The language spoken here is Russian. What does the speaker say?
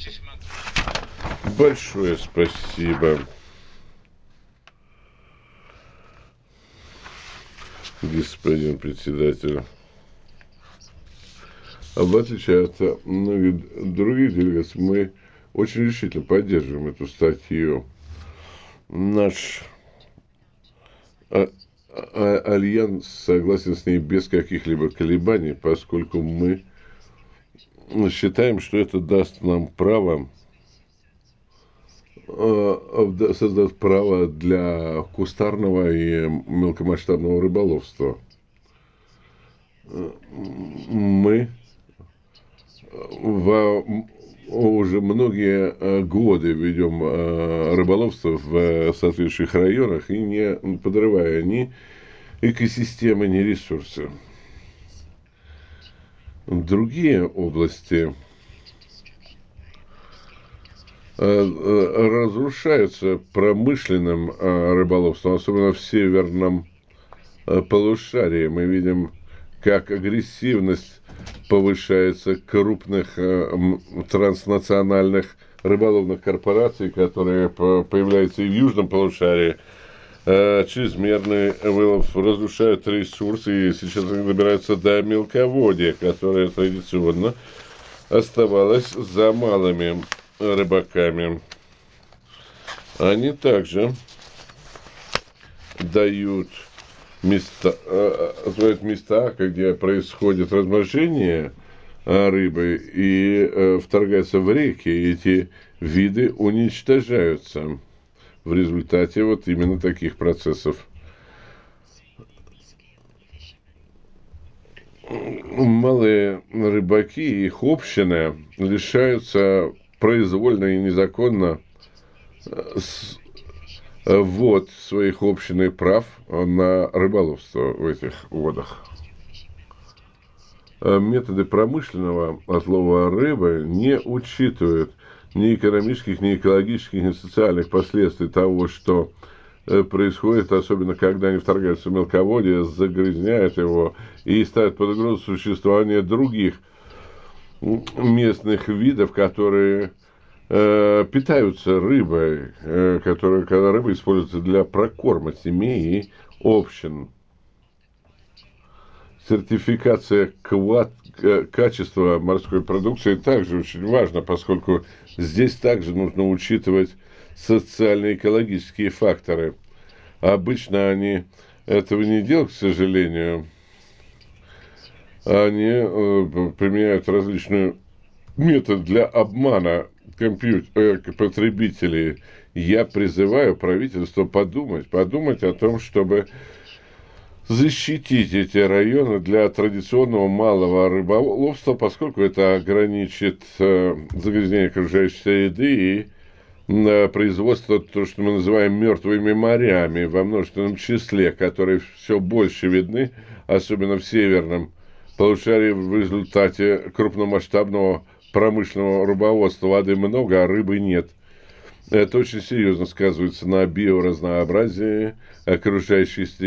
Большое спасибо, господин председатель. В отличие от многих других делегаций, мы очень решительно поддерживаем эту статью. Наш альянс согласен с ней без каких-либо колебаний, поскольку мы считаем, что это даст нам право, создаст право для кустарного и мелкомасштабного рыболовства. Мы уже многие годы ведем рыболовство в соответствующих районах и не подрывая ни экосистемы, ни ресурсы. Другие области разрушаются промышленным рыболовством, особенно в северном полушарии. Мы видим, как агрессивность повышается крупных транснациональных рыболовных корпораций, которые появляются и в южном полушарии. Чрезмерный вылов разрушает ресурсы, и сейчас они добираются до мелководья, которое традиционно оставалось за малыми рыбаками. Они также дают места, где происходит размножение рыбы и вторгаются в реки, и эти виды уничтожаются в результате вот именно таких процессов. Малые рыбаки и их общины лишаются произвольно и незаконно ввод своих общин и прав на рыболовство в этих водах. Методы промышленного отлова рыбы не учитывают ни экономических, ни экологических, ни социальных последствий того, что происходит, особенно когда они вторгаются в мелководье, загрязняют его и ставят под угрозу существование других местных видов, которые питаются рыбой, когда рыба используется для прокорма семей и общин. Сертификация качества морской продукции также очень важна, поскольку здесь также нужно учитывать социально-экологические факторы. Обычно они этого не делают, к сожалению. Они применяют различные методы для обмана потребителей. Я призываю правительство подумать о том, чтобы защитить эти районы для традиционного малого рыболовства, поскольку это ограничит загрязнение окружающей среды и производство, то, что мы называем мертвыми морями во множественном числе, которые все больше видны, особенно в северном полушарии, в результате крупномасштабного промышленного рыбоводства. Воды много, а рыбы нет. Это очень серьезно сказывается на биоразнообразии окружающей среды.